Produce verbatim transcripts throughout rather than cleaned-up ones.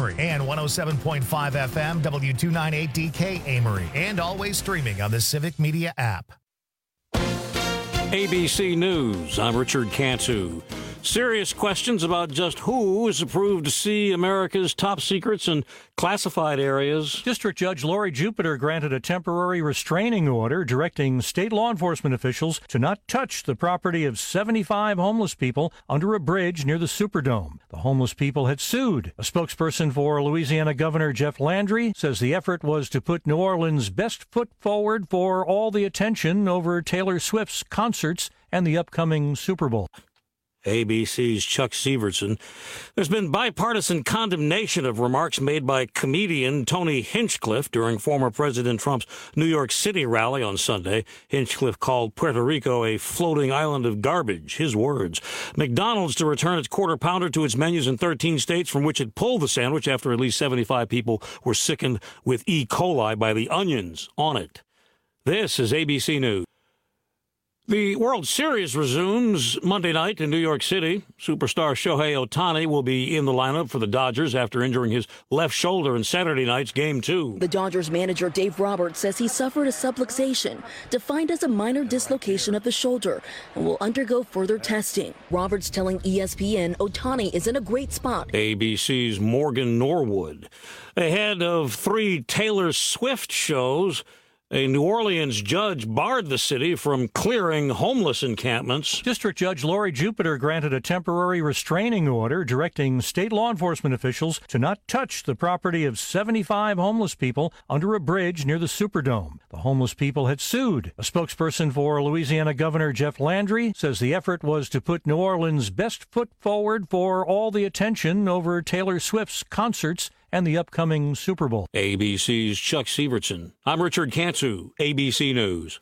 Amory, and one oh seven point five F M, W two ninety-eight D K Amory, and always streaming on the Civic Media app. A B C News, I'm Richard Cantu. Serious questions about just who is approved to see America's top secrets and classified areas. District Judge Lori Jupiter granted a temporary restraining order directing state law enforcement officials to not touch the property of seventy-five homeless people under a bridge near the Superdome. The homeless people had sued. A spokesperson for Louisiana Governor Jeff Landry says the effort was to put New Orleans' best foot forward for all the attention over Taylor Swift's concerts and the upcoming Super Bowl. A B C's Chuck Severson. There's been bipartisan condemnation of remarks made by comedian Tony Hinchcliffe during former President Trump's New York City rally on Sunday. Hinchcliffe called Puerto Rico a floating island of garbage. His words. McDonald's to return its quarter pounder to its menus in thirteen states from which it pulled the sandwich after at least seventy-five people were sickened with E. coli by the onions on it. This is A B C News. The World Series resumes Monday night in New York City. Superstar Shohei Ohtani will be in the lineup for the Dodgers after injuring his left shoulder in Saturday night's Game two. The Dodgers manager Dave Roberts says he suffered a subluxation, defined as a minor dislocation of the shoulder, and will undergo further testing. Roberts telling E S P N Ohtani is in a great spot. A B C's Morgan Norwood. Ahead of three Taylor Swift shows, a New Orleans judge barred the city from clearing homeless encampments. District Judge Lori Jupiter granted a temporary restraining order directing state law enforcement officials to not touch the property of seventy-five homeless people under a bridge near the Superdome. The homeless people had sued. A spokesperson for Louisiana Governor Jeff Landry says the effort was to put New Orleans' best foot forward for all the attention over Taylor Swift's concerts and the upcoming Super Bowl. A B C's Chuck Severson. I'm Richard Cantu, A B C News.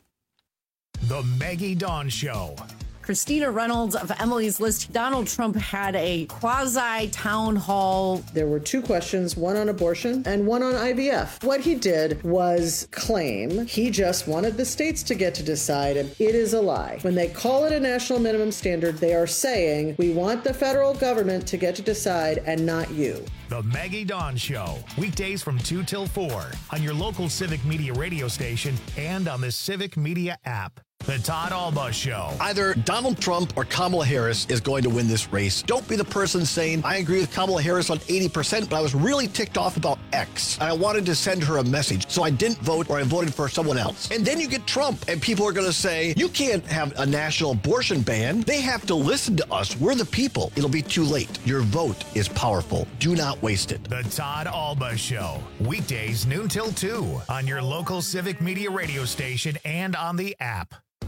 The Maggie Dawn Show. Christina Reynolds of Emily's List. Donald Trump had a quasi-town hall. There were two questions, one on abortion and one on I V F. What he did was claim he just wanted the states to get to decide, and it is a lie. When they call it a national minimum standard, they are saying, we want the federal government to get to decide and not you. The Maggie Dawn Show, weekdays from two till four on your local Civic Media radio station and on the Civic Media app. The Todd Alba Show. Either Donald Trump or Kamala Harris is going to win this race. Don't be the person saying, I agree with Kamala Harris on eighty percent, but I was really ticked off about X. And I wanted to send her a message, so I didn't vote or I voted for someone else. And then you get Trump, and people are going to say, you can't have a national abortion ban. They have to listen to us. We're the people. It'll be too late. Your vote is powerful. Do not waste it. The Todd Alba Show, weekdays noon till two on your local Civic Media radio station and on the app.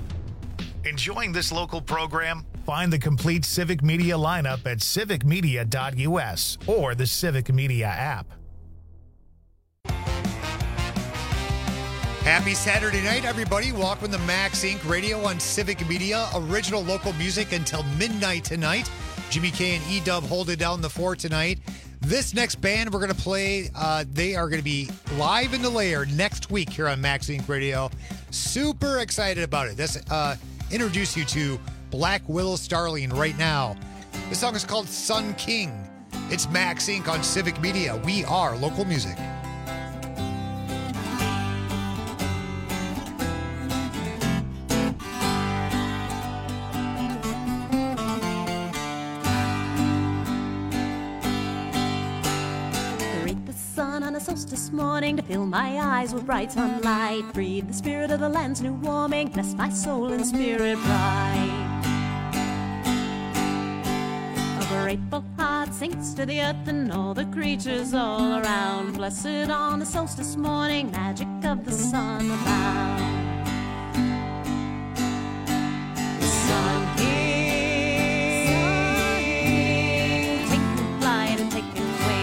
Enjoying this local program? Find the complete Civic Media lineup at civic media dot U S or the Civic Media app. Happy Saturday night, everybody. Welcome to Max Incorporated. Radio on Civic Media. Original local music until midnight tonight. Jimmy K and E-Dub hold it down the fort tonight. This next band we're going to play, uh, they are going to be live in the lair next week here on Max Incorporated Radio. Super excited about it. This uh, introduce you to Black Willow Starling right now. This song is called Sun King. It's Max Incorporated on Civic Media. We are local music. This morning to fill my eyes with bright sunlight, breathe the spirit of the land's new warming, bless my soul and spirit bright. A grateful heart sinks to the earth and all the creatures all around, blessed on the solstice morning, magic of the sun abound. The sun king, taking flight and taking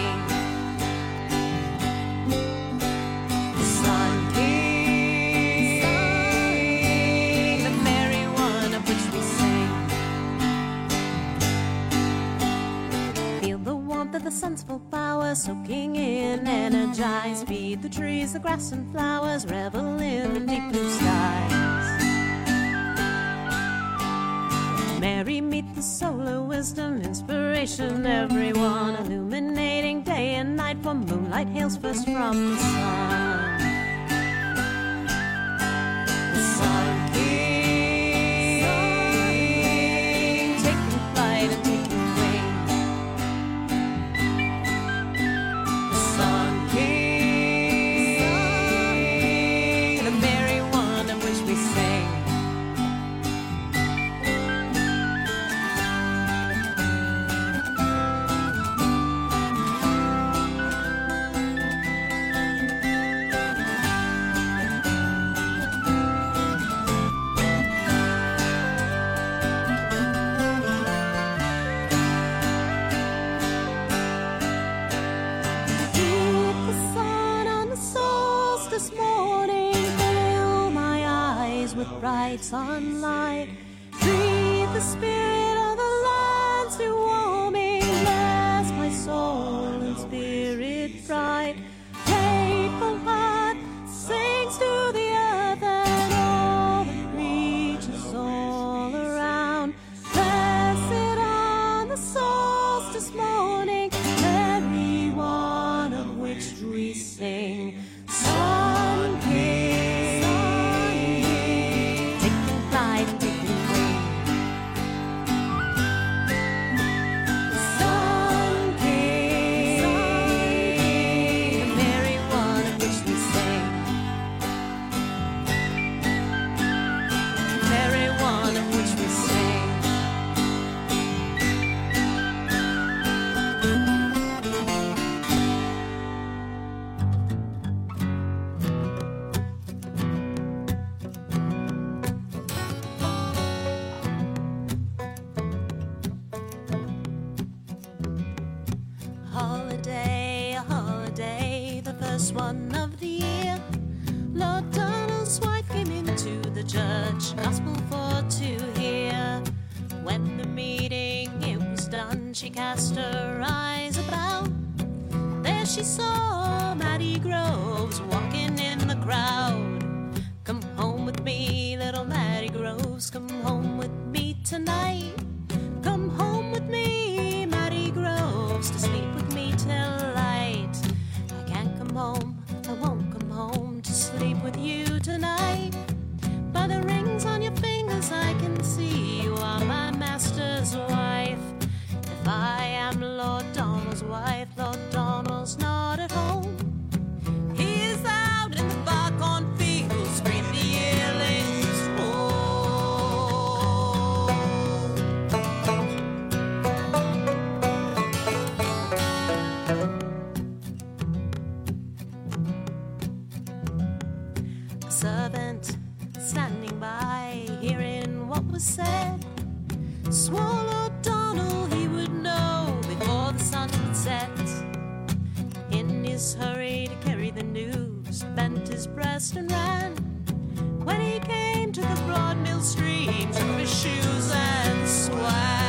the sun's full power, soaking in, energized, feed the trees, the grass and flowers, revel in the deep blue skies. Mary, meet the solar wisdom, inspiration, everyone, illuminating day and night, for moonlight hails first from the sun. The Sun King, taking flight and taking wing. The Sun King, the merry one of which we sing. Bright sunlight, breathe the spirit of the lands to warming, bless my soul and spirit bright. Grateful heart sings to the earth and all the creatures all around. Blessed on the solstice morning, every one of which we sing. Sun King, one of the year. Lord Donald's wife came into the church, gospel for to hear. When the meeting it was done, she cast her eyes about. There she saw Mattie Groves walking in the crowd. Come home with me, little Mattie Groves, come home with me tonight. Come home with me, Mattie Groves, to sleep with me till light. I can't come home, I won't come home to sleep with you tonight. By the rings on your fingers I can see you are my master's wife. If I am Lord Donald's wife, Lord Donald's not at home. He is out in the far cornfields, bring the yearlings A servant standing by, hearing what was said, swore Lord Donald he would know before the sun would set. In his hurry to carry the news, bent his breast and ran. When he came to the broad mill stream, took his shoes and swam.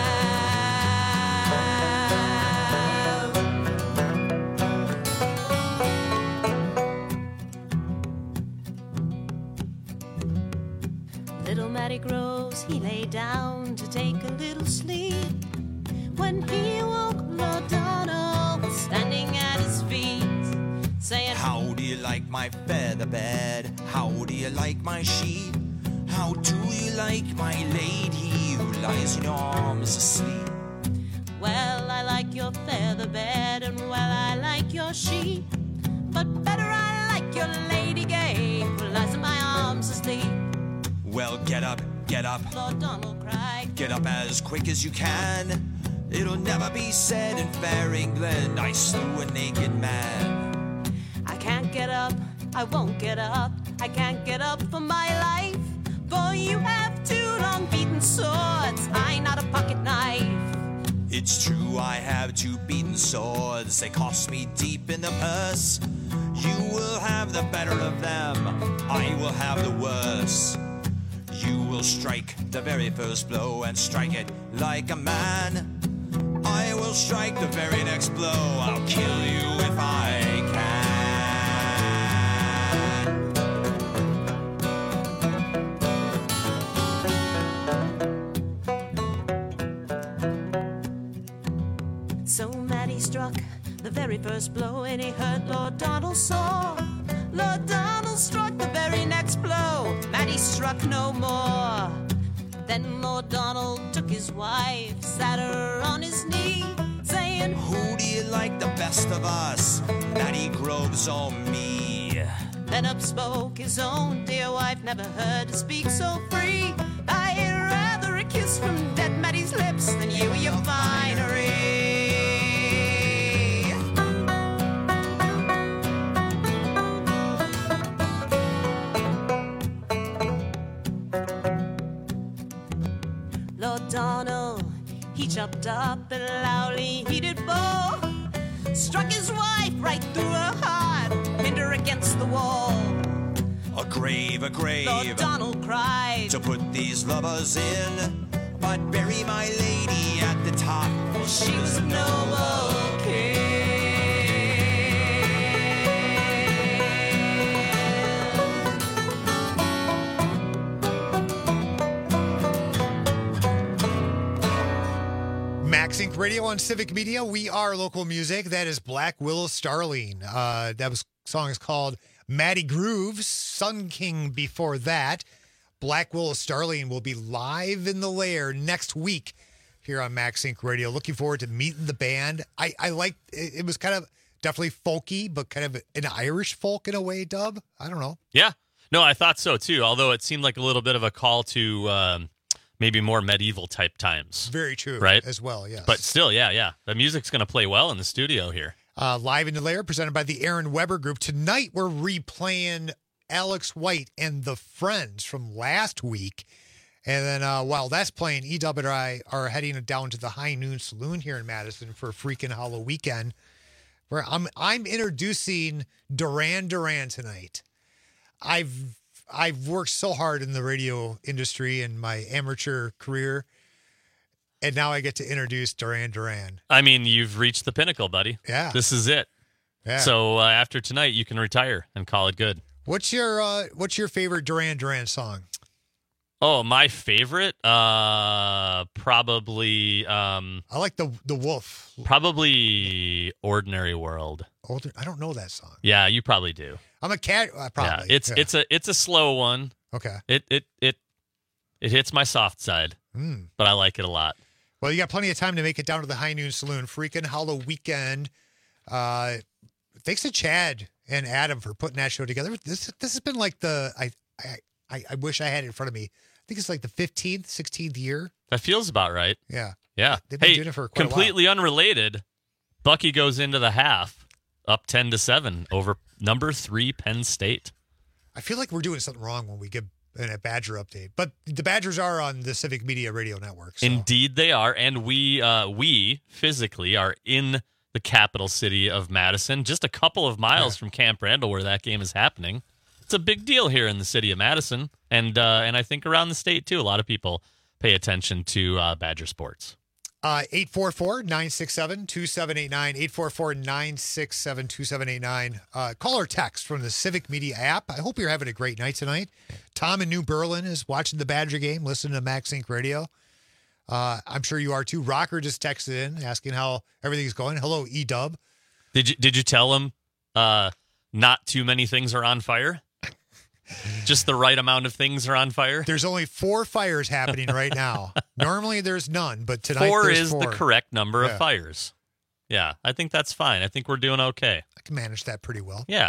Little Mattie Groves, he lay down to take a little sleep. When he awoke, Lord Donald was standing at his feet, saying, How do you like my feather bed? How do you like my sheet? How do you like my lady who lies in your arms asleep? Well, I like your feather bed, and well, I like your sheet, but better I like your lady gay who lies in my arms asleep. Well, get up, get up, Lord Donald cried. Get up as quick as you can. It'll never be said in fair England I slew a naked man. I can't get up, I won't get up, I can't get up for my life. For you have two long beaten swords, I not a pocket knife. It's true I have two beaten swords, they cost me deep in the purse. You will have the better of them, I will have the worse. You will strike the very first blow and strike it like a man. I will strike the very next blow, I'll kill you if I can. very first blow, and he heard Lord Donald saw. Lord Donald struck the very next blow. Maddie struck no more. Then Lord Donald took his wife, sat her on his knee, saying, Who do you like the best of us? Maddie Groves or me? Then up spoke his own dear wife, never heard to speak so free. I'd rather a kiss from dead Maddie's lips than you, your finery. Lord Donald, he chopped up a loudly heated bow, struck his wife right through her heart, pinned her against the wall. A grave, a grave, Lord Donald cried, to put these lovers in, but bury my lady at the top. She was a noble king. Max Inc Radio on Civic Media. We are local music. That is Black Willow Starling. Uh, that was song is called Maddie Grooves. Sun King before that. Black Willow Starling will be live in the lair next week here on Max Inc Radio. Looking forward to meeting the band. I, I like it, it was kind of definitely folky, but kind of an Irish folk in a way, Dub. I don't know. Yeah. No, I thought so too, although it seemed like a little bit of a call to um, maybe more medieval type times. Very true. Right? As well, yes. But still, yeah, yeah. The music's going to play well in the studio here. Uh, live in the lair, presented by the Aaron Weber Group. Tonight, we're replaying Alex White and the Friends from last week. And then uh, while that's playing, E-Dub and I are heading down to the High Noon Saloon here in Madison for freaking Hollow Weekend, where I'm I'm introducing Duran Duran tonight. I've I've worked so hard in the radio industry in my amateur career, and now I get to introduce Duran Duran. I mean, you've reached the pinnacle, buddy. Yeah. This is it. Yeah. So uh, after tonight, you can retire and call it good. What's your uh, What's your favorite Duran Duran song? Oh, my favorite? Uh, probably. Um, I like the the Wolf. Probably Ordinary World. Older, I don't know that song. Yeah, you probably do. I'm a cat. Uh, probably. Yeah, it's yeah. it's a it's a slow one. Okay. It it it it hits my soft side, Mm. but I like it a lot. Well, you got plenty of time to make it down to the High Noon Saloon. Freaking Hollow Weekend. Uh, thanks to Chad and Adam for putting that show together. This this has been like the I I I wish I had it in front of me. I think it's like the fifteenth, sixteenth year. That feels about right. Yeah. Yeah. They've been hey, doing it for quite completely unrelated. Bucky goes into the half up ten to seven over number three Penn State. I feel like we're doing something wrong when we give a Badger update, but the Badgers are on the Civic Media Radio Network. So. Indeed, they are, and we uh, we physically are in the capital city of Madison, just a couple of miles yeah. from Camp Randall, where that game is happening. It's a big deal here in the city of Madison, and uh, and I think around the state too. A lot of people pay attention to uh, Badger sports. Uh, eight four four, nine six seven, two seven eight nine, eight four four, nine six seven, two seven eight nine. Uh, call or text from the Civic Media app. I hope you're having a great night tonight. Tom in New Berlin is watching the Badger game, listening to Max Inc Radio. Uh, I'm sure you are too. Rocker just texted in asking how everything's going. Hello, E-Dub. Did you did you tell him uh, not too many things are on fire? Just the right amount of things are on fire? There's only four fires happening right now. Normally there's none, but tonight four there's is four. the correct number yeah. of fires. Yeah, I think that's fine. I think we're doing okay. I can manage that pretty well. Yeah.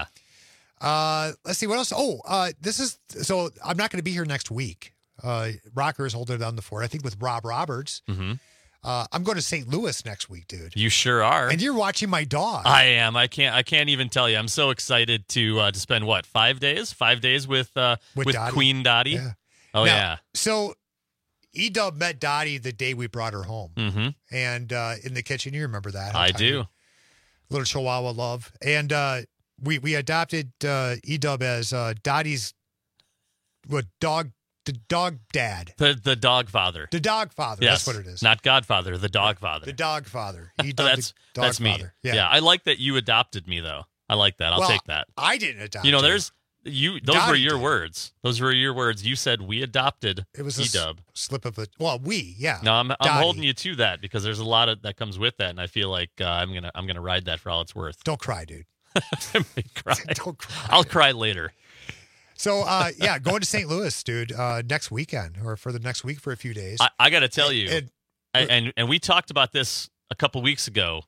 Uh, let's see what else. Oh, uh, this is so I'm not going to be here next week. Uh, Rocker is holding it down the fort, I think, with Rob Roberts. Mm-hmm. Uh, I'm going to Saint Louis next week, dude. You sure are. And you're watching my dog. I am. I can't. I can't even tell you. I'm so excited to uh, to spend what five days? Five days with uh, with, with Dottie. Queen Dottie. Yeah. Oh now, yeah. So E-Dub met Dottie the day we brought her home, mm-hmm. and uh, in the kitchen. You remember that? I do. Little Chihuahua love, and uh, we we adopted uh, E-Dub as uh, Dottie's what dog. The dog dad. The the dog father. The dog father. Yes. That's what it is. Not Godfather, the dog father. The dog father. He that's the dog that's me. father. Yeah. yeah. I like that you adopted me though. I like that. I'll well, take that. I didn't adopt You know, you. there's You those Dottie were your did. words. Those were your words. You said we adopted It was a s- E-Dub. slip of the well, we yeah. No, I'm I'm Dottie. holding you to that because there's a lot of that comes with that, and I feel like uh, I'm gonna I'm gonna ride that for all it's worth. Don't cry, dude. cry. Don't cry. I'll cry later. So uh, yeah, going to Saint Louis, dude, uh, next weekend or for the next week for a few days. I, I got to tell you, And- I, and and we talked about this a couple weeks ago.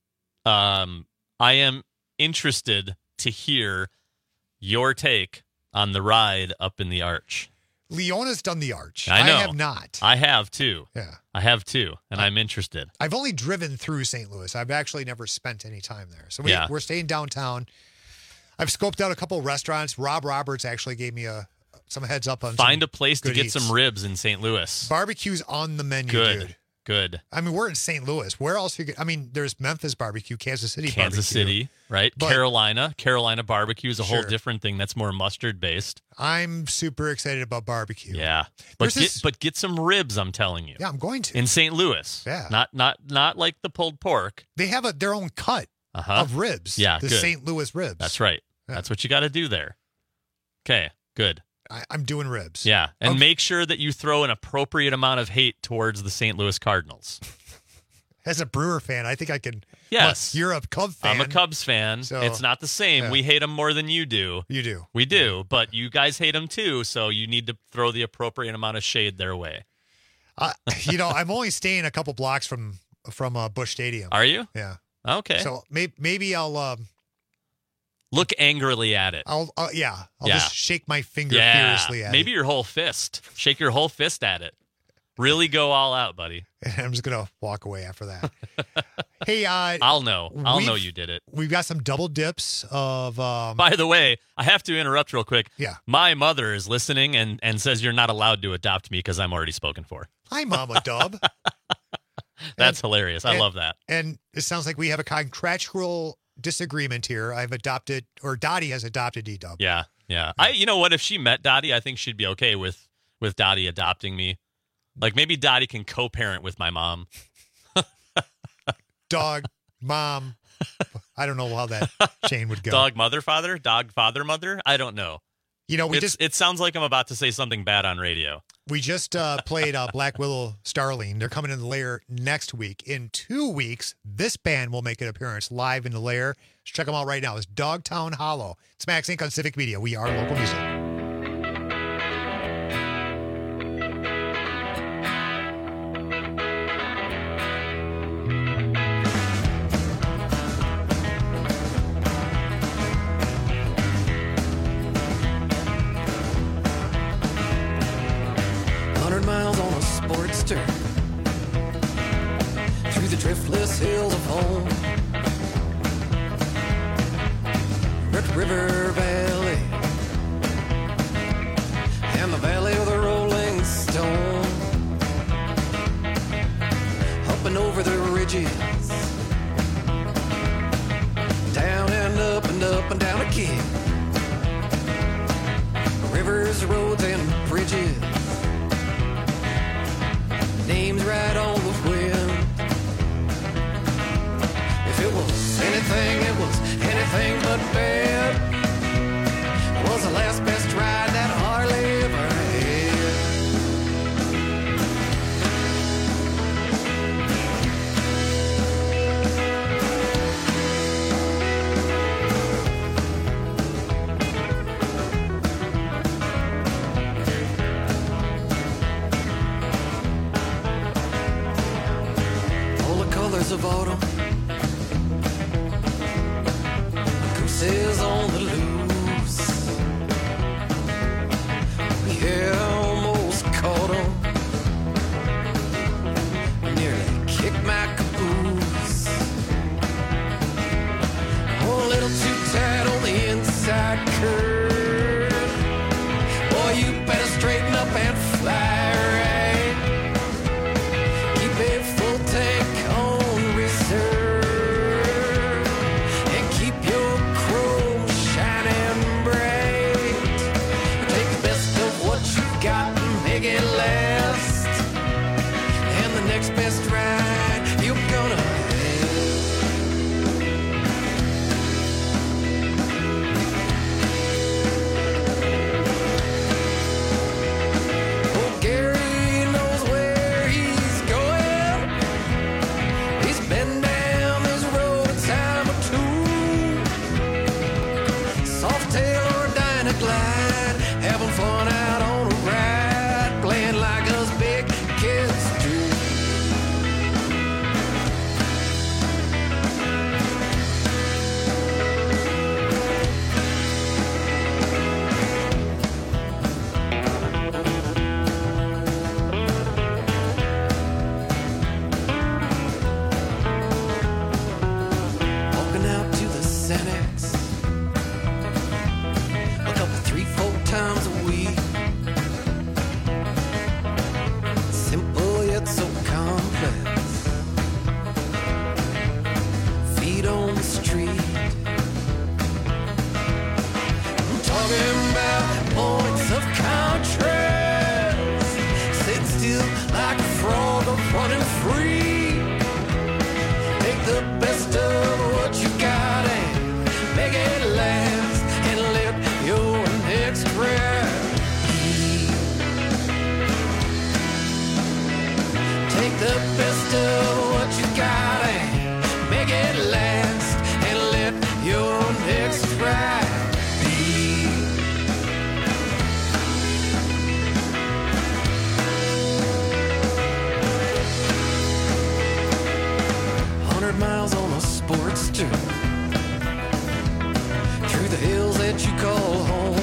Um, I am interested to hear your take on the ride up in the Arch. Leona's done the Arch. I know. have not. I have too. Yeah. I have too, and I'm interested. I've only driven through Saint Louis. I've actually never spent any time there. So we, Yeah. we're staying downtown. I've scoped out a couple of restaurants. Rob Roberts actually gave me a some heads up on Find some a place to good get eats. some ribs in Saint Louis. Barbecue's on the menu, Good. dude. Good. I mean, we're in Saint Louis. Where else you get? I mean, there's Memphis barbecue, Kansas City Kansas barbecue. City, right? But- Carolina. Carolina barbecue is a whole Sure. different thing. That's more mustard based. I'm super excited about barbecue. Yeah. But There's get, this- but get some ribs, I'm telling you. Yeah, I'm going to. In Saint Louis. Yeah. Not not not like the pulled pork. They have a, their own cut Uh-huh. of ribs. Yeah, the good. Saint Louis ribs. That's right. Yeah. That's what you got to do there. Okay, good. I, I'm doing ribs. Yeah, and Okay. make sure that you throw an appropriate amount of hate towards the Saint Louis Cardinals. As a Brewer fan, I think I can. Yes. Look, you're a Cub fan. I'm a Cubs fan. So- it's not the same. Yeah. We hate them more than you do. You do. We do, but you guys hate them too, so you need to throw the appropriate amount of shade their way. Uh, you know, I'm only staying a couple blocks from from uh, Busch Stadium. Are you? Yeah. Okay. So maybe maybe I'll um, Look angrily at it. I'll uh, yeah I'll Yeah. just shake my finger Yeah. furiously at Maybe it. your whole fist. Shake your whole fist at it. Really go all out, buddy. And I'm just gonna walk away after that. Hey, uh, I'll know. I'll we've- know you did it. We've got some double dips of um, By the way, I have to interrupt real quick. Yeah. My mother is listening and, and says you're not allowed to adopt me because I'm already spoken for. Hi, Mama Dub. That's hilarious. I and- love that. And it sounds like we have a contractual disagreement here. I've adopted, or Dottie has adopted E-Dub. Yeah. Yeah. I you know what? If she met Dottie, I think she'd be okay with with Dottie adopting me. Like maybe Dottie can co-parent with my mom. Dog, mom. I don't know how that chain would go. Dog mother father? Dog father mother? I don't know. You know, we It's- just it sounds like I'm about to say something bad on radio. we just uh, played uh, Black Willow Starling. They're coming in the Lair next week. In two weeks, this band will make an appearance live in the Lair. Let's check them out right now. It's Dogtown Hollow. It's Max Inc on Civic Media. We are local music. Hundred miles on a Sportster through the driftless hills of home. Red River Valley and the Valley of the Rolling Stone. Up and over the ridges, down and up and up and down again. Rivers, roads, and bridges. Names right on the wind. If it was anything, it was anything but bad. It was the last best ride that Harley ever had. All the colors of autumn, gooses on the loose. Yeah, almost caught 'em. Nearly kicked my caboose. Oh, a little too tight on the inside curve. Boy, you better straighten up and fly right. Keep a full tank on reserve and keep your chrome shining bright. Take the best of what you got and make it last. And the next best ride you're gonna have. a glide, having fun out on a ride, playing like us big kids do. Walking out to the Senex a couple, three, four times a week. Simple yet so complex. Feet on the street. I'm talking about points of contrast. Sit still like a frog or running free. Take the best of what you got and make it last, and let your next breath be. Take the best of what you got and make it last, and let your next breath be. Hundred miles on a Sportster through the hills that you call home.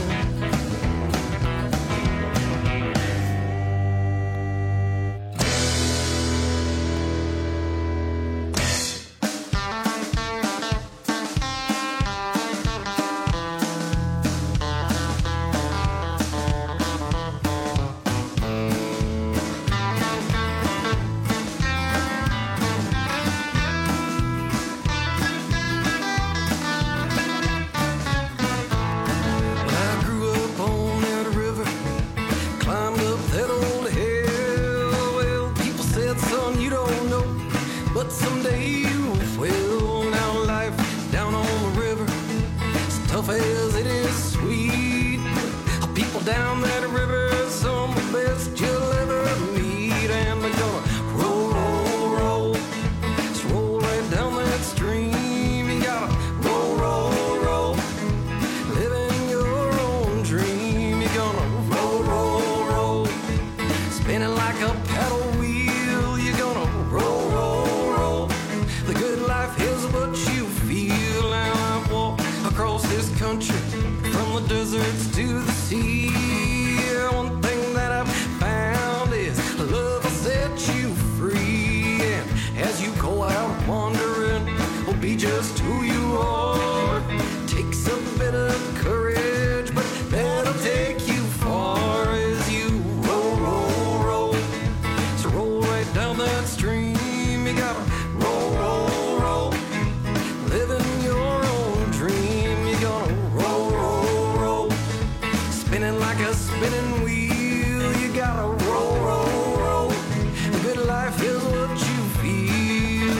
I grew up on that river, climbed up that old hill. Well, people said, son, you don't know, but someday you will. Now life down on the river, as tough as it is sweet. People down that river, some of the best you'll ever meet. And they're gonna roll, roll, roll, just roll right down that stream. You gotta roll, roll, roll, living your own dream. You're gonna roll, roll, roll, spinning like a paddle wheel. You're gonna roll, roll, roll. The good life is what you feel. Now I've walked across this country, from the deserts to the sea. Yeah, one thing that I've found is love will set you free. And as you go out wandering, will be just who you are. Takes a bit of courage, but that'll take you far. As you roll, roll, roll, so roll right down that stream. You gotta roll, roll, roll, living your own dream. You're gonna roll, roll, roll, spinning like a spinning wheel. You gotta roll, roll, roll. A good life is what you feel.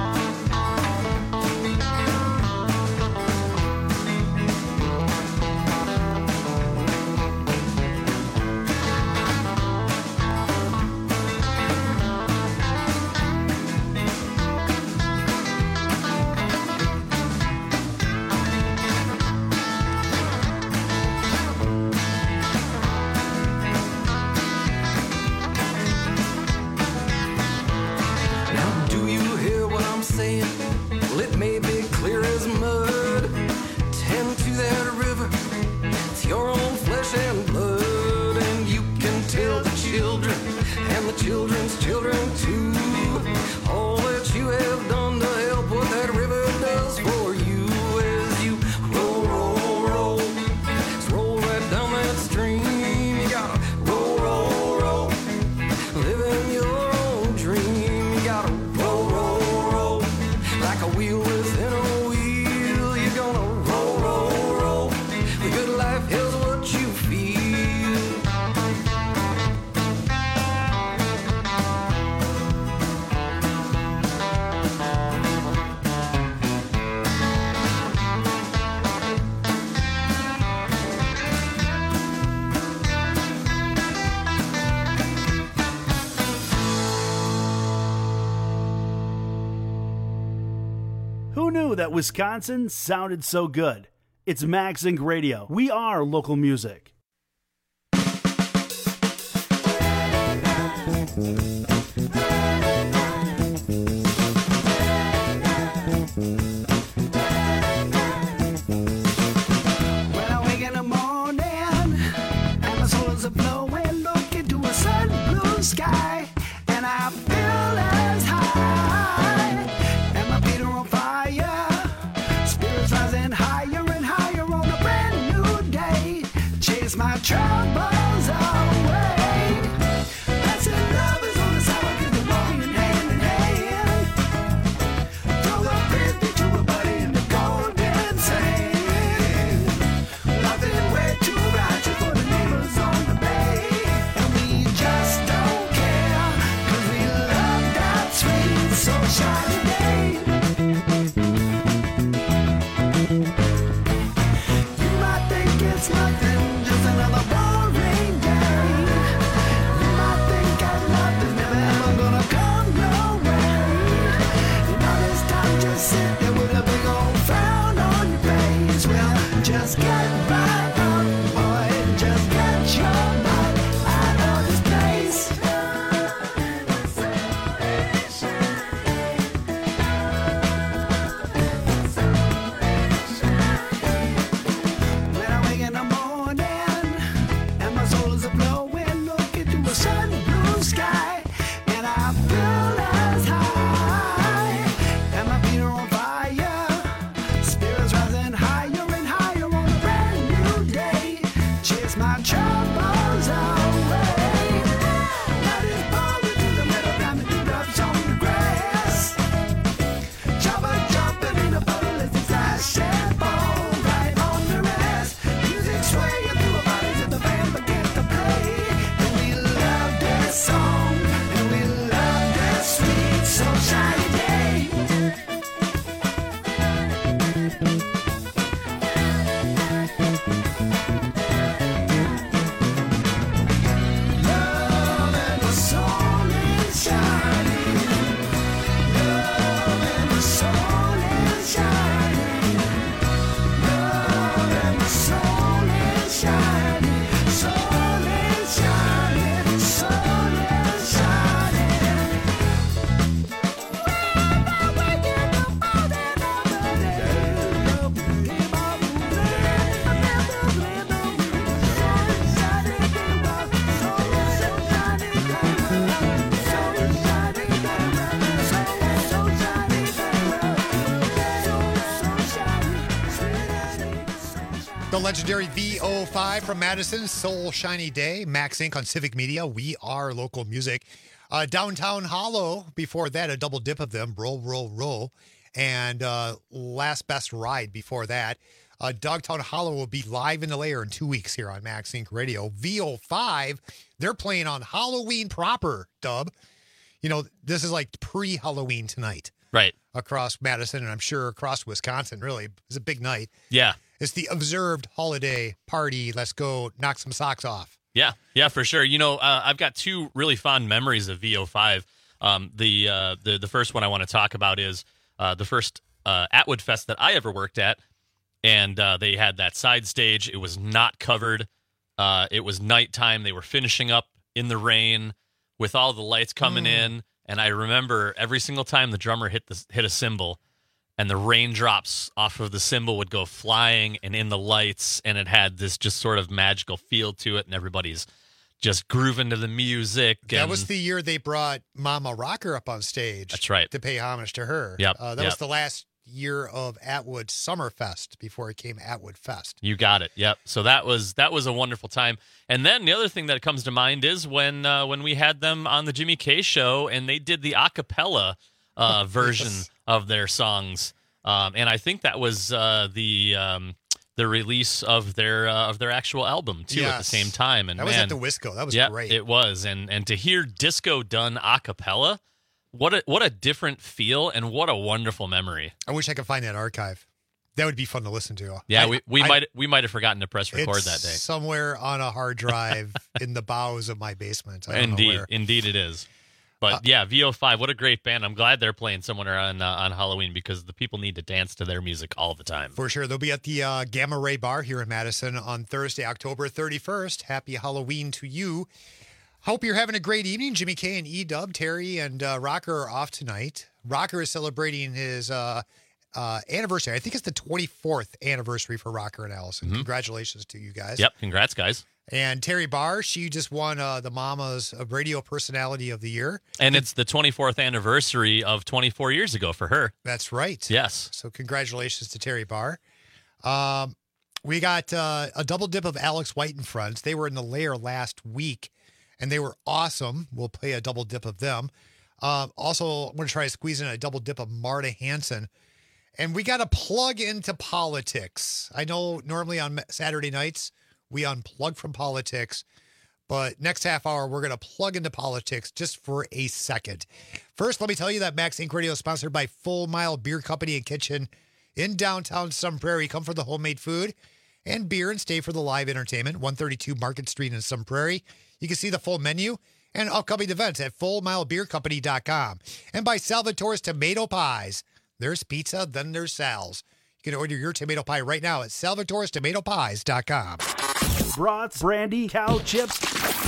Now, do you hear what I'm saying? Well, it may be clear as mud. Tend to that river, it's your own flesh and blood. And you can tell the children and the children's children too, all that you have done to help what that river does for you. As you roll, roll, roll, just roll right down that stream. You gotta roll, roll, roll, living your own dream. You gotta roll, roll, roll, like a wheel within a wheel. You're gonna roll, roll, roll. The good life is what you feel. Who knew that Wisconsin sounded so good? It's MagZinc Radio. We are local music. When I wake in the morning and my soul is blowing, look into a sun blue sky, and I feel as high, and my feet are on fire, spirits rising higher and higher on a brand new day, chase my troubles away. Blessed love is on the side, cause we're walking hand in hand. Throw the frisbee to a buddy in the golden sand. Nothing way too righteous for the neighbors on the bay. And we just don't care, cause we love that sweet sunshine day. You might think it's nothing, just another boring day. You might think that nothing's never ever gonna come your way. And all this time just sit there with a big old frown on your face. Well, just get right on, boy, just get your butt out of this place. When I wake in the morning and my soul is a-blowing, look into a sun blue sky, and I feel as high, and my feet are on fire, spirits rising higher and higher on a brand new day, chase my troubles away. Light is falling to the middle, down the dewdrops on the grass. Chopper jumping in a puddle as the flash and fall right on their ass. Music swaying through our bodies as the band begins to play. And we love this song, and we love this sweet sunshine day. Love and the sun is shining. Love and the sun is shining. Love and the sun is shining. Sun is shining. Sun is shining. The legendary V O five from Madison, Soul Shiny Day, MagZinc on Civic Media. We are local music. Uh, Downtown Hollow, before that, a double dip of them, Roll, Roll, Roll. And uh, Last Best Ride before that. Uh, Dogtown Hollow will be live in the lair in two weeks here on MagZinc Radio. V O five, they're playing on Halloween proper, Dub. You know, this is like pre-Halloween tonight. Right. Across Madison, and I'm sure across Wisconsin, really. It's a big night. Yeah. It's the observed holiday party. Let's go knock some socks off. Yeah, yeah, for sure. You know, uh, I've got two really fond memories of V O five. Um, the, uh, the the first one I want to talk about is uh, the first uh, Atwood Fest that I ever worked at, and uh, they had that side stage. It was not covered. Uh, it was nighttime. They were finishing up in the rain with all the lights coming Mm. in, and I remember every single time the drummer hit the hit a cymbal, and the raindrops off of the cymbal would go flying and in the lights, and it had this just sort of magical feel to it, and everybody's just grooving to the music. That and was the year they brought Mama Rocker up on stage. That's right. To pay homage to her. Yep, Uh, that yep. was the last year of Atwood Summerfest before it came Atwood Fest. You got it. Yep. So that was that was a wonderful time. And then the other thing that comes to mind is when uh, when we had them on the Jimmy K show and they did the a cappella uh, version Yes. of their songs. Um, and I think that was uh, the um, the release of their uh, of their actual album too at the Yes. same time. And That was man, at the Wisco. That was yeah, great. It was. And and to hear disco done a cappella, what a what a different feel and what a wonderful memory. I wish I could find that archive. That would be fun to listen to. Yeah, I- we, we I- might we might have forgotten to press record it's that day. somewhere on a hard drive in the bowels of my basement. I don't know Indeed, where. indeed it is. But Uh, yeah, V O five, what a great band. I'm glad they're playing somewhere on uh, on Halloween because the people need to dance to their music all the time. For sure. They'll be at the uh, Gamma Ray Bar here in Madison on Thursday, October thirty-first. Happy Halloween to you. Hope you're having a great evening. Jimmy K and E-Dub, Terry, and uh, Rocker are off tonight. Rocker is celebrating his uh, uh, anniversary. I think it's the twenty-fourth anniversary for Rocker and Allison. Mm-hmm. Congratulations to you guys. Yep, congrats, guys. And Terry Barr, she just won uh, the Mama's uh, Radio Personality of the Year. And it's the twenty-fourth anniversary of twenty-four years ago for her. That's right. Yes. So congratulations to Terry Barr. Um, we got uh, a double dip of Alex White and Friends. They were in the Lair last week, and they were awesome. We'll play a double dip of them. Uh, also, I'm going to try to squeeze in a double dip of Marta Hanson. And we got to plug into politics. I know normally on Saturday nights, we unplug from politics, but next half hour, we're going to plug into politics just for a second. First, let me tell you that Max Inc Radio is sponsored by Full Mile Beer Company and Kitchen in downtown Sun Prairie. Come for the homemade food and beer and stay for the live entertainment. one thirty-two Market Street in Sun Prairie. You can see the full menu and upcoming events at full mile beer company dot com. And by Salvatore's Tomato Pies. There's pizza, then there's Sal's. You can order your tomato pie right now at salvatores tomato pies dot com. Brats, brandy, cow chips,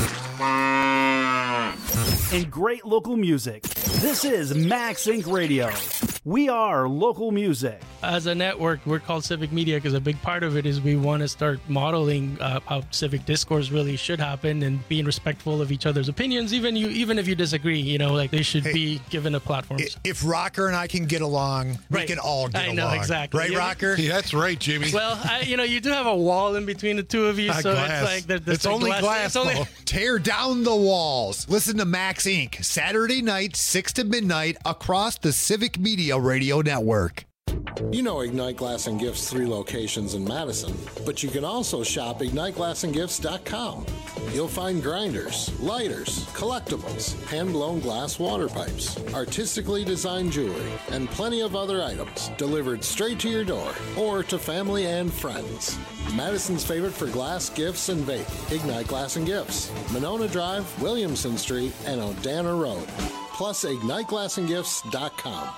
and great local music. This is Max Inc Radio. We are local music. As a network, we're called Civic Media because a big part of it is we want to start modeling uh, how civic discourse really should happen and being respectful of each other's opinions, even you, even if you disagree. You know, like they should Hey, be given a platform. If Rocker and I can get along, we Right. can all get I along. know, exactly. Right, Yeah. Rocker? Yeah, that's right, Jimmy. Well, I, you know, you do have a wall in between the two of you, Ah, so glass. it's like there- there's It's a only glass, It's only, though. Tear down the walls. Listen to Max Incorporated. Saturday night, six to midnight, across the Civic Media Radio Network. You know Ignite Glass and Gifts' three locations in Madison, but you can also shop ignite glass and gifts dot com. You'll find grinders, lighters, collectibles, hand-blown glass water pipes, artistically designed jewelry, and plenty of other items delivered straight to your door or to family and friends. Madison's favorite for glass, gifts, and vape, Ignite Glass and Gifts, Monona Drive, Williamson Street, and Odana Road. Plus ignite glass and gifts dot com.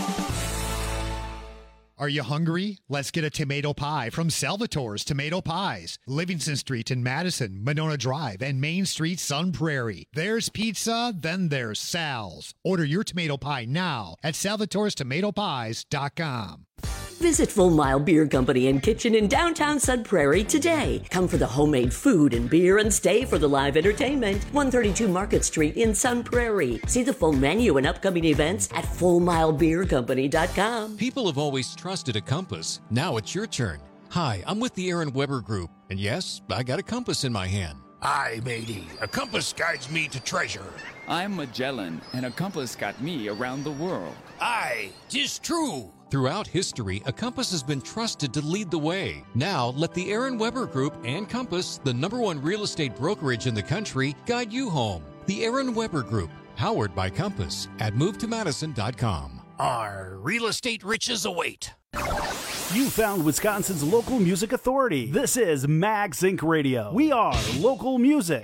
Are you hungry? Let's get a tomato pie from Salvatore's Tomato Pies. Livingston Street in Madison, Monona Drive, and Main Street, Sun Prairie. There's pizza, then there's Sal's. Order your tomato pie now at salvatores tomato pies dot com. Visit Full Mile Beer Company and Kitchen in downtown Sun Prairie today. Come for the homemade food and beer and stay for the live entertainment. one thirty-two Market Street in Sun Prairie. See the full menu and upcoming events at full mile beer company dot com. People have always trusted a compass. Now it's your turn. Hi, I'm with the Aaron Weber Group, and yes, I got a compass in my hand. Aye, matey. A compass guides me to treasure. I'm Magellan, and a compass got me around the world. Aye, 'tis true. Throughout history, a compass has been trusted to lead the way. Now, let the Aaron Weber Group and Compass, the number one real estate brokerage in the country, guide you home. The Aaron Weber Group, powered by Compass, at move to madison dot com. Our real estate riches await. You found Wisconsin's local music authority. This is Max Inc Radio. We are local music.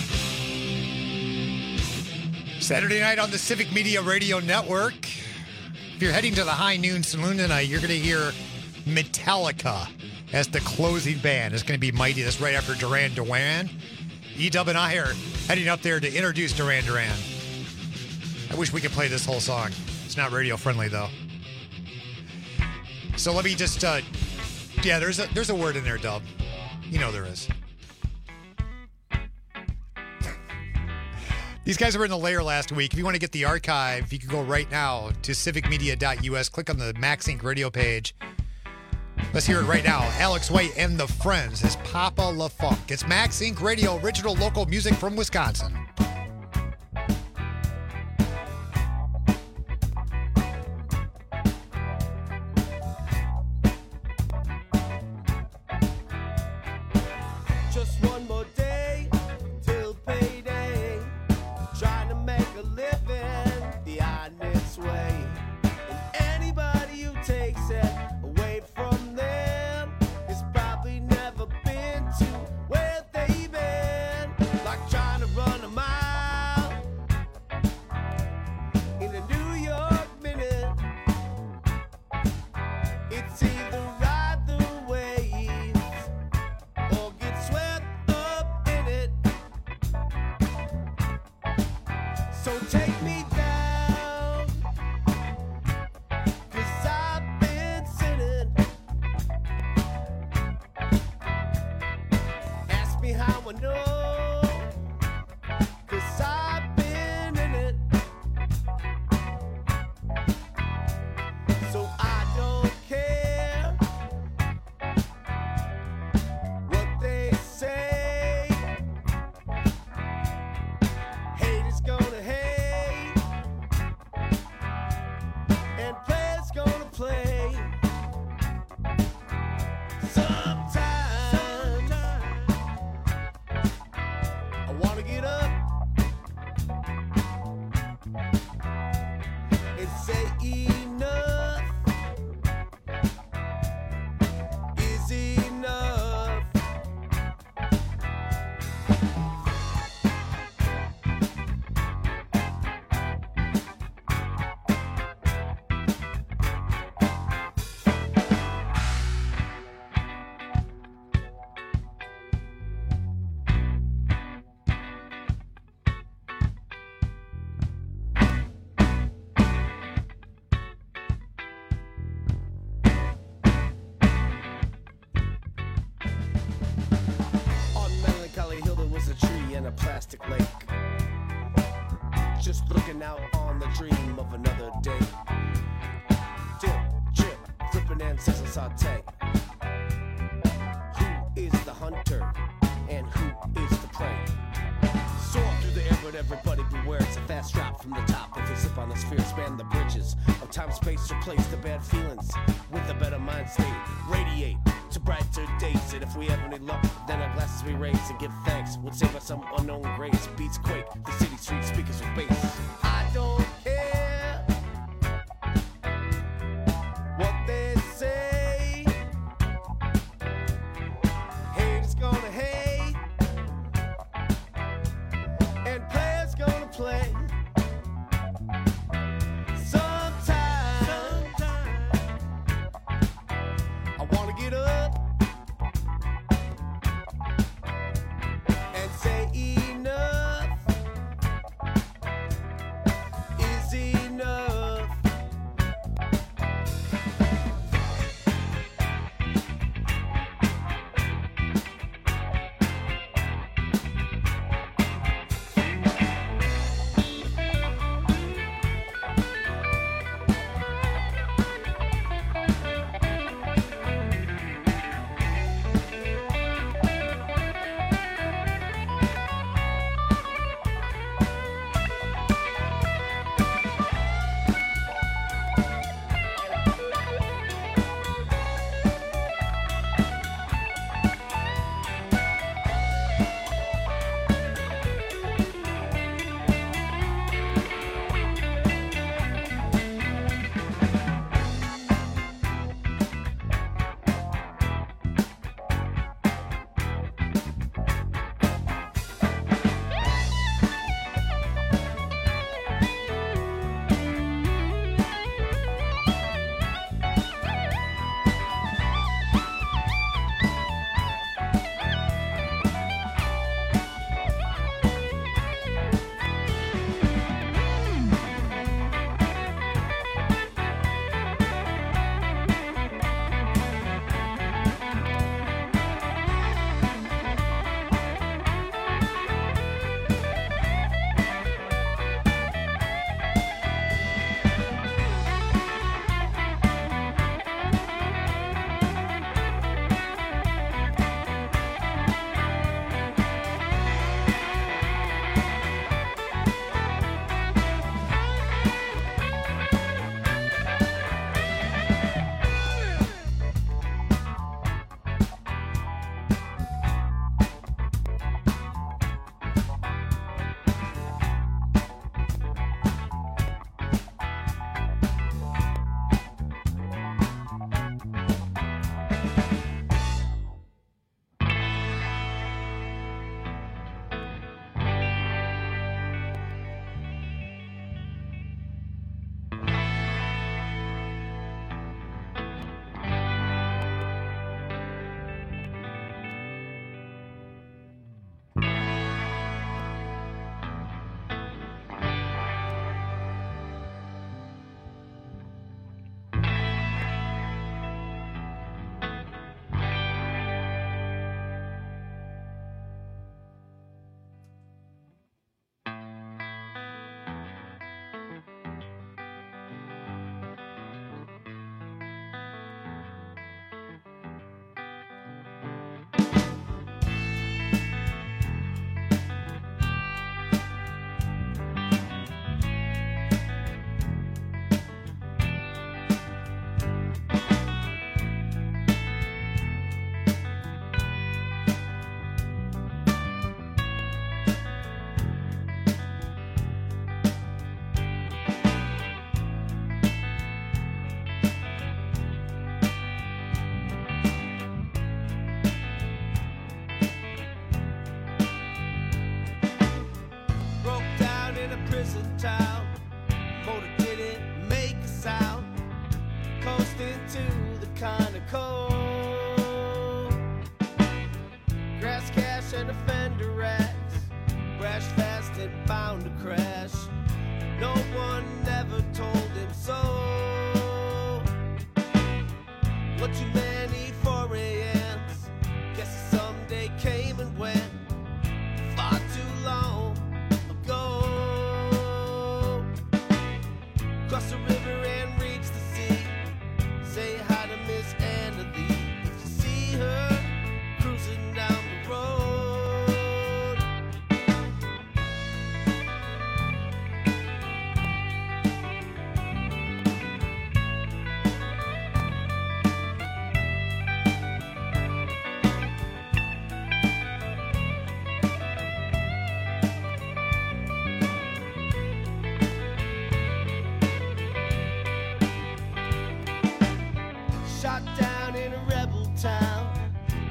Saturday night on the Civic Media Radio Network. If you're heading to the High Noon Saloon tonight, you're going to hear Metallica as the closing band. It's going to be mighty. That's right after Duran Duran. E-Dub and I are heading up there to introduce Duran Duran. I wish we could play this whole song. It's not radio friendly, though. So let me just, uh, yeah, there's a, there's a word in there, Dub. You know there is. These guys were in the Lair last week. If you want to get the archive, you can go right now to civic media dot U S. Click on the Max Inc Radio page. Let's hear it right now. Alex White and the Friends is Papa La Funk. It's Max Inc Radio, original local music from Wisconsin. Just one more day till payday. Trying to make a living the honest way. And anybody who takes it away from them has probably never been to where they've been. Like trying to run a mile. in a plastic lake. Just looking out on the dream of another day. Dip, chip, flipping and sizzle saute. Who is the hunter and who is the prey? Soar through the air, but everybody beware. It's a fast drop from the top. If you slip on the sphere, span the bridges of time, space, replace the bad feelings with a better mind state. Radiate to brighter days, and if we have any luck, then our glasses we raise and give thanks. We'll save us some unknown grace. Beats quake, the city street speakers with bass. I don't care what they say. Haters gonna hate, and players gonna play. Sometimes, Sometimes I wanna get up and say enough.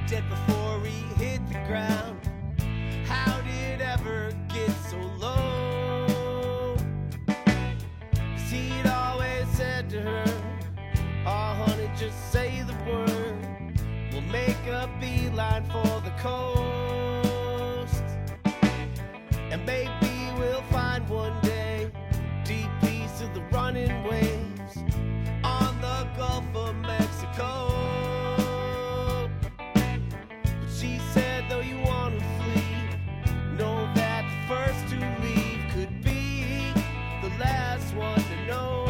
dead before he hit the ground. How did it ever get so low? 'Cause he'd always said to her, oh honey, just say the word, we'll make a beeline for the coast. And maybe we'll find one day deep peace of the running waves on the Gulf of Mexico. But she said, though you want to flee, know that the first to leave could be the last one to know.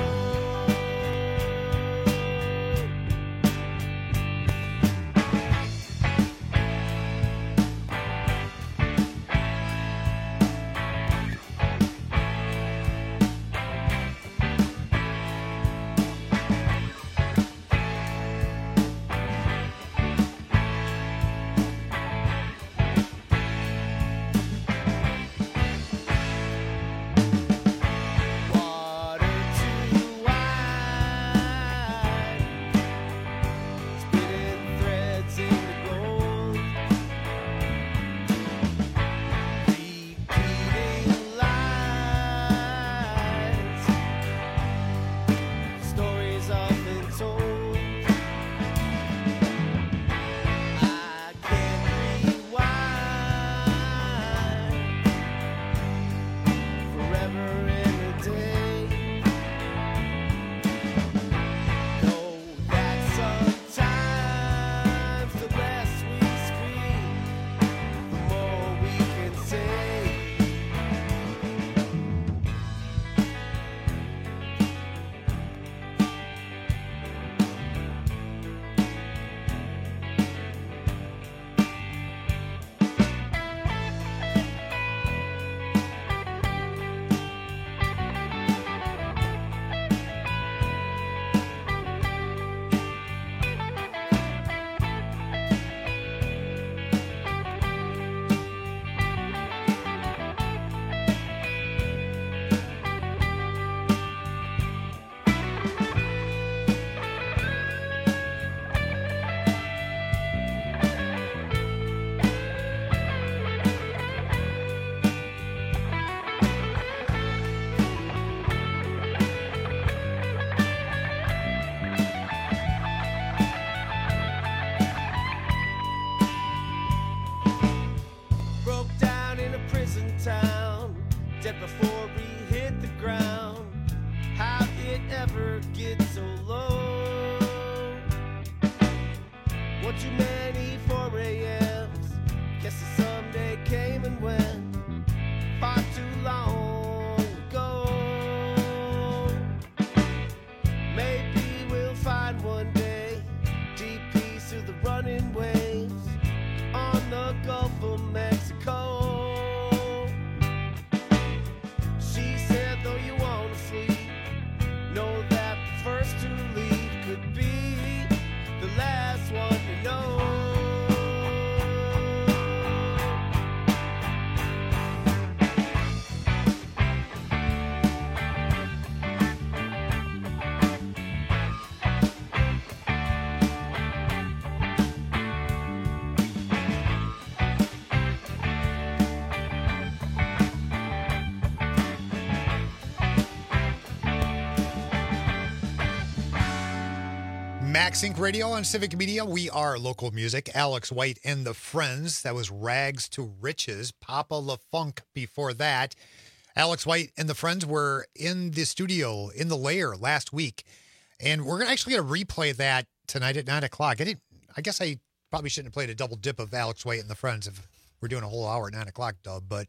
MaxSync Radio on Civic Media. We are local music. Alex White and the Friends. That was Rags to Riches. Papa LaFunk before that. Alex White and the Friends were in the studio in the Lair last week. And we're actually going to replay that tonight at nine o'clock. I didn't. I guess I probably shouldn't have played a double dip of Alex White and the Friends if we're doing a whole hour at nine o'clock, Dub. But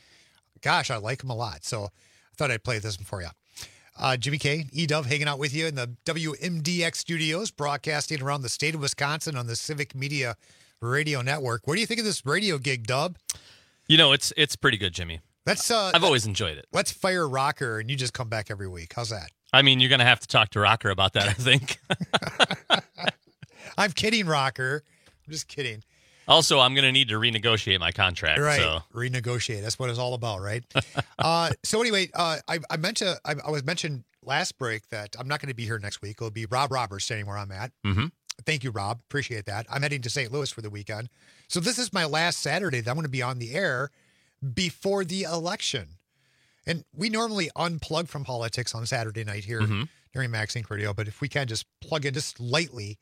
gosh, I like them a lot. So I thought I'd play this one for you. Uh, Jimmy K, E-Dub hanging out with you in the W M D X studios, broadcasting around the state of Wisconsin on the Civic Media Radio Network. What do you think of this radio gig, Dub? You know, it's it's pretty good, Jimmy. Let's. Uh, I've always enjoyed it. Let's fire Rocker, and you just come back every week. How's that? I mean, you're going to have to talk to Rocker about that, I think. I'm kidding, Rocker. I'm just kidding. Also, I'm going to need to renegotiate my contract. Right, so. renegotiate. That's what it's all about, right? uh, so anyway, uh, I, I meant to. I, I was mentioned last break that I'm not going to be here next week. It'll be Rob Roberts staying where I'm at. Mm-hmm. Thank you, Rob. Appreciate that. I'm heading to Saint Louis for the weekend. So this is my last Saturday that I'm going to be on the air before the election. And we normally unplug from politics on Saturday night here Mm-hmm. during MagSync Radio, but if we can just plug in just lightly,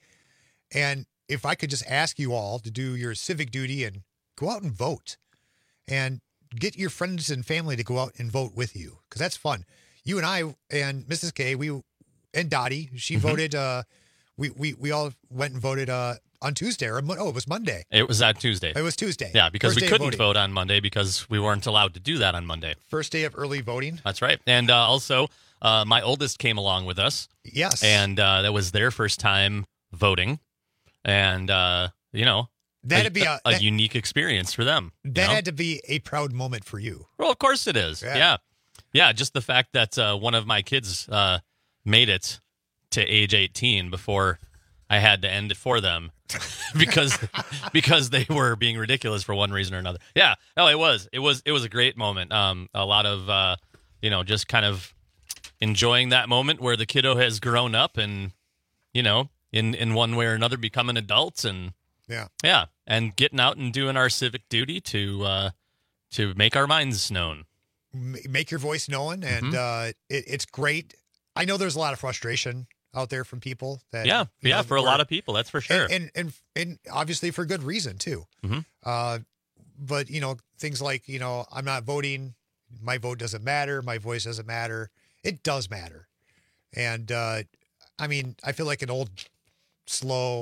and if I could just ask you all to do your civic duty and go out and vote, and get your friends and family to go out and vote with you, because that's fun. You and I and Missus K, we and Dottie, she Mm-hmm. voted. Uh, we we we all went and voted uh, on Tuesday, or Mon- oh, it was Monday. It was that Tuesday. It was Tuesday. Yeah, because First we day of couldn't voting. vote on Monday because we weren't allowed to do that on Monday. First day of early voting. That's right. And uh, also, uh, my oldest came along with us. Yes. And uh, that was their first time voting. And, uh, you know, That'd be a- a that- unique experience for them. you That know? had to be a proud moment for you. Well, of course it is. Yeah. Yeah. Yeah, just the fact that uh, one of my kids uh, made it to age eighteen before I had to end it for them because because they were being ridiculous for one reason or another. Yeah. No, it was. It was it was a great moment. Um a lot of uh you know, just kind of enjoying that moment where the kiddo has grown up and, you know, in in one way or another becoming adults and Yeah. yeah, and getting out and doing our civic duty to uh to make our minds known. M- Make your voice known, and Mhm. uh, it, it's great. I know there's a lot of frustration out there from people. That Yeah, you yeah, know, for a where- lot of people, that's for sure. and and and, and obviously for good reason too. Mhm. Uh, but you know, things like, you know, I'm not voting. My vote doesn't matter. My voice doesn't matter. It does matter. And uh, I mean, I feel like an old, slow,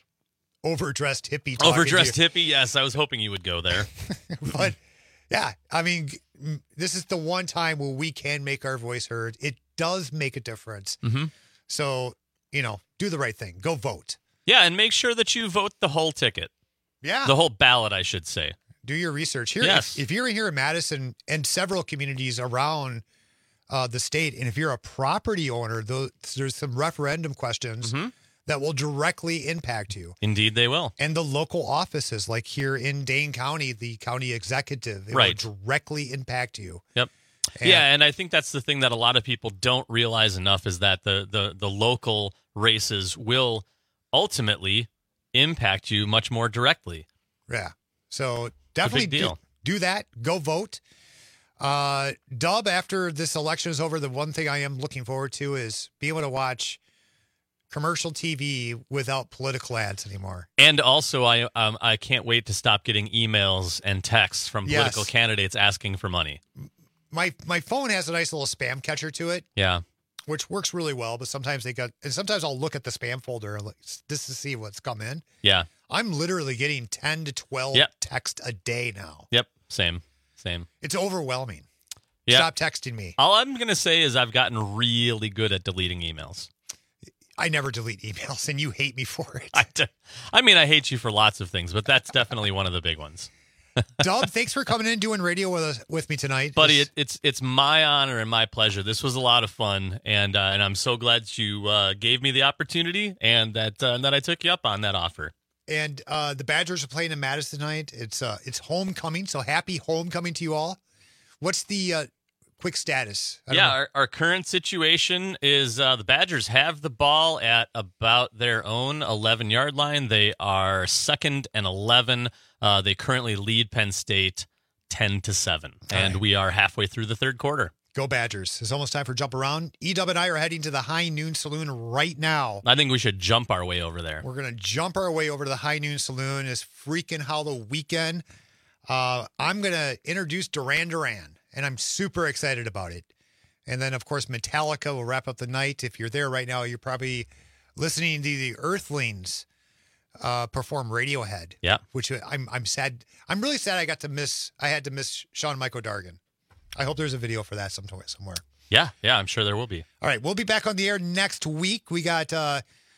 overdressed hippie. talking to Overdressed you. hippie, yes, I was hoping you would go there. But yeah, I mean, g- m- this is the one time where we can make our voice heard. It does make a difference. Mhm. So, you know, do the right thing. Go vote. Yeah, and make sure that you vote the whole ticket. Yeah. The whole ballot, I should say. Do your research here. Yes. If, if you're here in Madison and several communities around uh, the state, and if you're a property owner, those, there's some referendum questions Mm-hmm. that will directly impact you. Indeed, they will. And the local offices, like here in Dane County, the county executive, it Right. will directly impact you. Yep. And- yeah, and I think that's the thing that a lot of people don't realize enough is that the the the local races will ultimately impact you much more directly. Yeah. So definitely big deal. Do, do that. Go vote. Uh, Dub, after this election is over, the one thing I am looking forward to is being able to watch commercial T V without political ads anymore. And also, I um, I can't wait to stop getting emails and texts from Yes. political candidates asking for money. My my phone has a nice little spam catcher to it, Yeah. which works really well. But sometimes they got, and sometimes I'll look at the spam folder like, just to see what's come in. Yeah. I'm literally getting ten to twelve Yep. texts a day now. Yep. Same. Same. It's overwhelming. Yeah. Stop texting me. All I'm going to say is I've gotten really good at deleting emails. I never delete emails, and you hate me for it. I, d- I mean, I hate you for lots of things, but that's definitely one of the big ones. Dub, thanks for coming in and doing radio with us, with me tonight. Buddy, This- it, it's it's my honor and my pleasure. This was a lot of fun, and uh, and I'm so glad you uh, gave me the opportunity and that uh, that I took you up on that offer. and uh, the Badgers are playing in Madison tonight. It's uh, it's homecoming, so happy homecoming to you all. What's the uh, quick status? I don't Yeah, know. our, our current situation is uh, the Badgers have the ball at about their own eleven-yard line. They are second and eleven. Uh, they currently lead Penn State ten to seven, and we are halfway through the third quarter. Go Badgers. It's almost time for Jump Around. E-Dub and I are heading to the High Noon Saloon right now. I think we should jump our way over there. We're going to jump our way over to the High Noon Saloon. It's freaking Halloween weekend. Uh, I'm going to introduce Duran Duran, and I'm super excited about it. And then, of course, Metallica will wrap up the night. If you're there right now, you're probably listening to the Earthlings uh, perform Radiohead. Yeah. Which I'm I'm sad. I'm really sad I got to miss. I had to miss Sean Michael Dargan. I hope there's a video for that somewhere. somewhere. Yeah, yeah, I'm sure there will be. All right, we'll be back on the air next week. We got uh,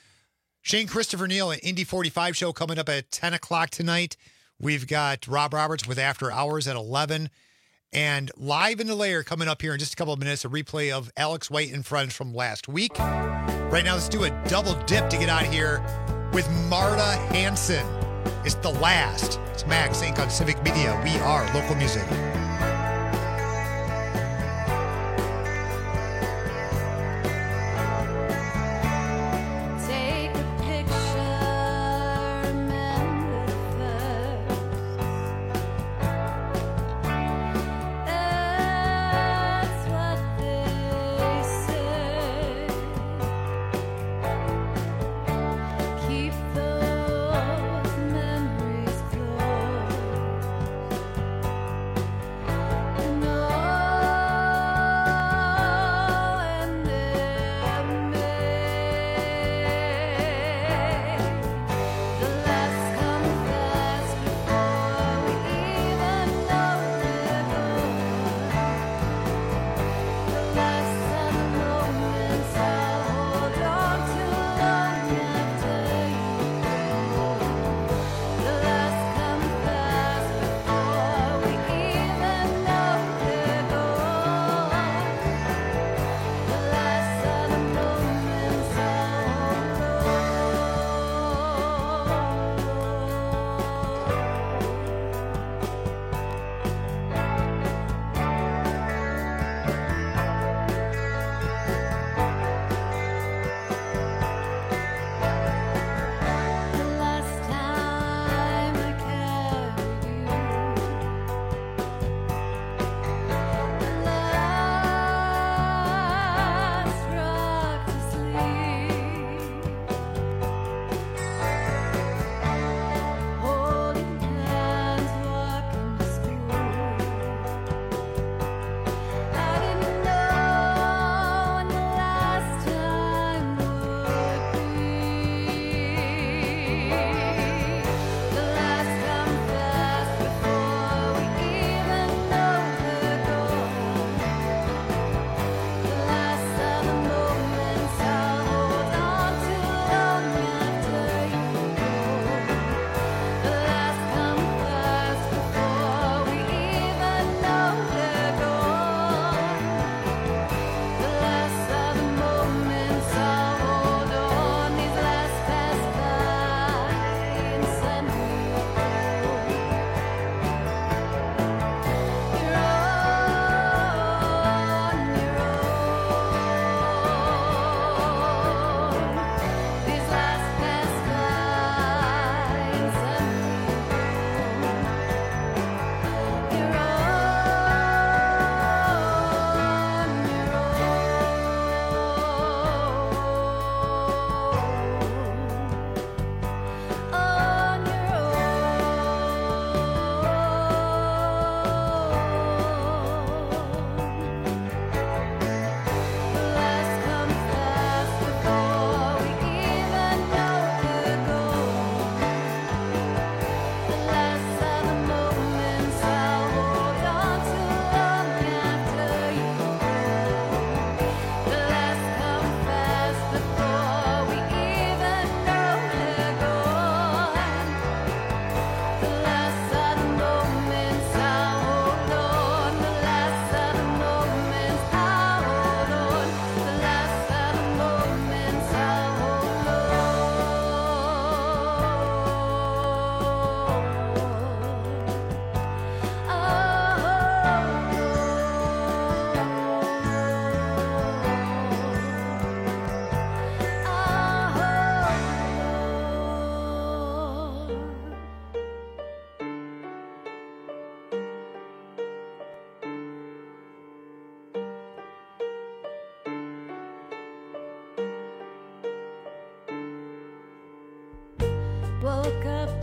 Shane Christopher Neal and Indy forty-five show coming up at ten o'clock tonight. We've got Rob Roberts with After Hours at eleven. And Live in the Lair coming up here in just a couple of minutes, a replay of Alex White and Friends from last week. Right now, let's do a double dip to get out of here with Marta Hanson. It's The Last. It's Max Inc on Civic Media. We are local music. Take a picture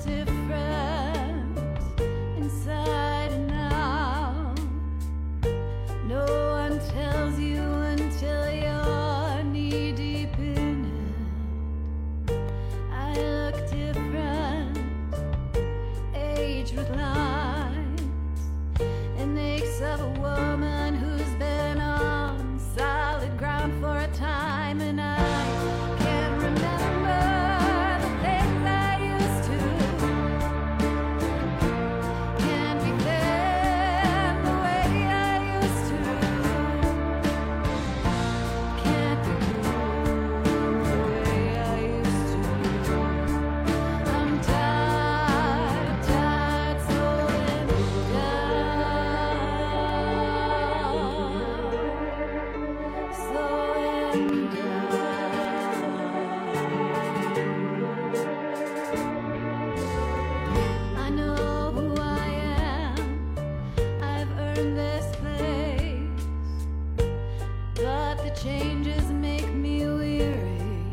different inside and out. No one tells you until you're knee deep in it. I look different, aged with lines, and aches of a woman who's been on solid ground for a time, and I can't remember the things I used to. Can't be thin the way I used to. Can't be cool the way I used to. I'm tired, tired, slowing down, slowing down. I know who I am. I've earned this place, but the changes make me weary.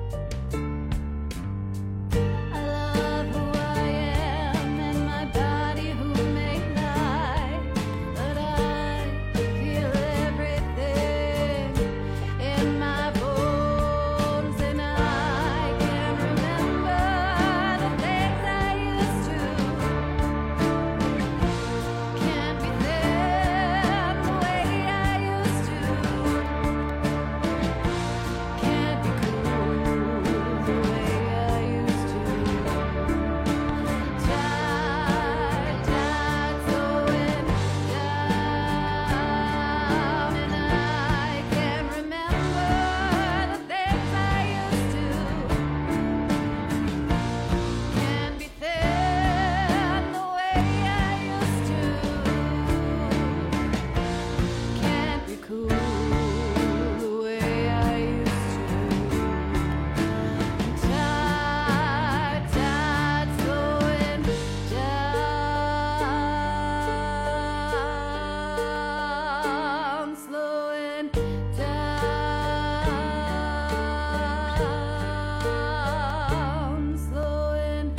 I love who I am and my body who may lie, but I feel everything in my bones, and I can remember the things I used to. Can't be thin the way I used to. Can't be cool the way I used to. Tired, tired, slowing down, and I can't remember the things I used to. Can't be thin the way I used to. Can't be cool the way I used to. Tired, tired, slowing down, slowing down, slowing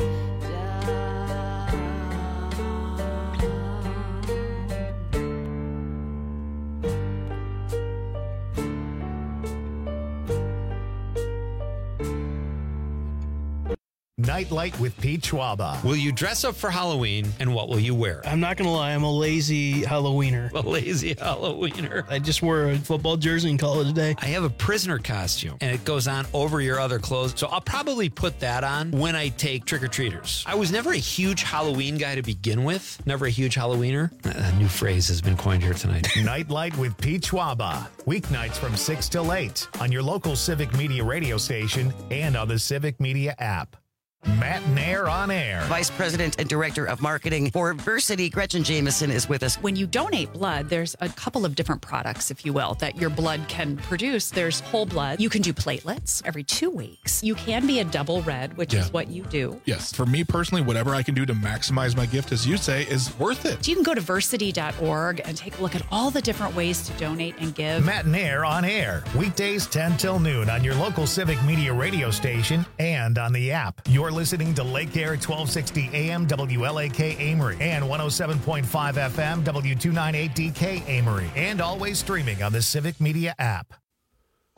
Nightlight with Pete Schwaba. Will you dress up for Halloween, and what will you wear? I'm not going to lie, I'm a lazy Halloweener. A lazy Halloweener. I just wore a football jersey and call it a day. I have a prisoner costume, and it goes on over your other clothes, so I'll probably put that on when I take trick-or-treaters. I was never a huge Halloween guy to begin with. Never a huge Halloweener. A new phrase has been coined here tonight. Nightlight with Pete Schwaba. Weeknights from six till eight on your local Civic Media radio station and on the Civic Media app. Matt Nair on air. Vice President and Director of Marketing for Versity, Gretchen Jameson, is with us. When you donate blood, there's a couple of different products, if you will, that your blood can produce. There's whole blood. You can do platelets every two weeks. You can be a double red, which Yeah. is what you do. Yes. For me personally, whatever I can do to maximize my gift, as you say, is worth it. So you can go to versity dot org and take a look at all the different ways to donate and give. Matt Nair on air. Weekdays ten till noon on your local Civic Media radio station and on the app. You're listening to Lake Air twelve sixty A M W L A K Amory and one oh seven point five F M W two ninety-eight D K Amory, and always streaming on the Civic Media app.